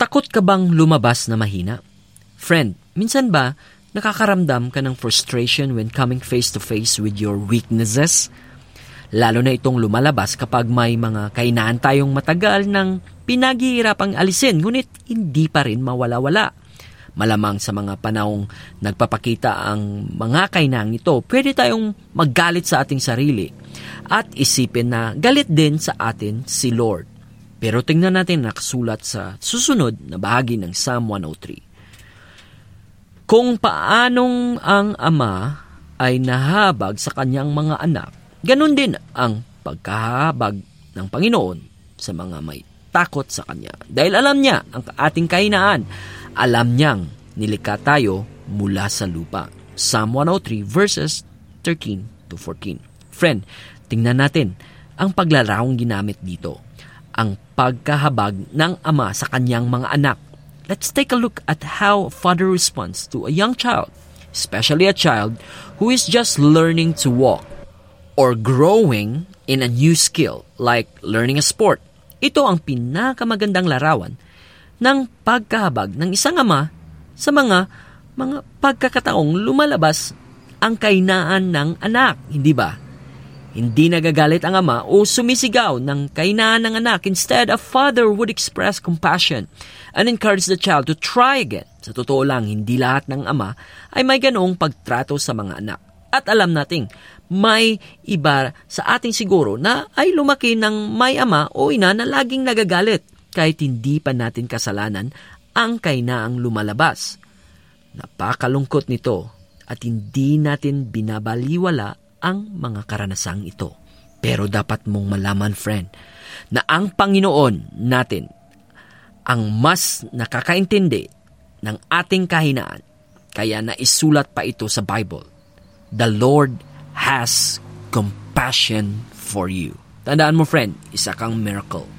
Takot ka bang lumabas na mahina? Friend, minsan ba nakakaramdam ka ng frustration when coming face to face with your weaknesses? Lalo na itong lumalabas kapag may mga kainaan tayong matagal ng pinaghihirapang alisin, ngunit hindi pa rin mawala-wala. Malamang sa mga panahong nagpapakita ang mga kainang ito, pwede tayong maggalit sa ating sarili at isipin na galit din sa atin si Lord. Pero tingnan natin nakasulat sa susunod na bahagi ng Psalm 103. Kung paanong ang ama ay nahabag sa kanyang mga anak, ganun din ang pagkahabag ng Panginoon sa mga may takot sa Kanya. Dahil alam niya ang ating kahinaan, alam niyang nilikha tayo mula sa lupa. Psalm 103 verses 13 to 14. Friend, tingnan natin ang paglarawang ginamit dito. Ang pagkahabag ng ama sa kanyang mga anak. Let's take a look at how a father responds to a young child, especially a child who is just learning to walk or growing in a new skill like learning a sport. Ito ang pinakamagandang larawan ng pagkahabag ng isang ama sa mga pagkakataong lumalabas ang kahinaan ng anak, hindi ba? Hindi nagagalit ang ama o sumisigaw ng kahinaan ng anak. Instead, a father would express compassion and encourage the child to try again. Sa totoo lang, hindi lahat ng ama ay may ganoong pagtrato sa mga anak. At alam nating may iba sa ating siguro na ay lumaki ng may ama o ina na laging nagagalit kahit hindi pa natin kasalanan ang kainaang lumalabas. Napakalungkot nito at hindi natin binabaliwala ang mga karanasang ito. Pero dapat mong malaman, friend, na ang Panginoon natin ang mas nakakaintindi ng ating kahinaan. Kaya naisulat pa ito sa Bible. The Lord has compassion for you. Tandaan mo, friend, isa kang miracle.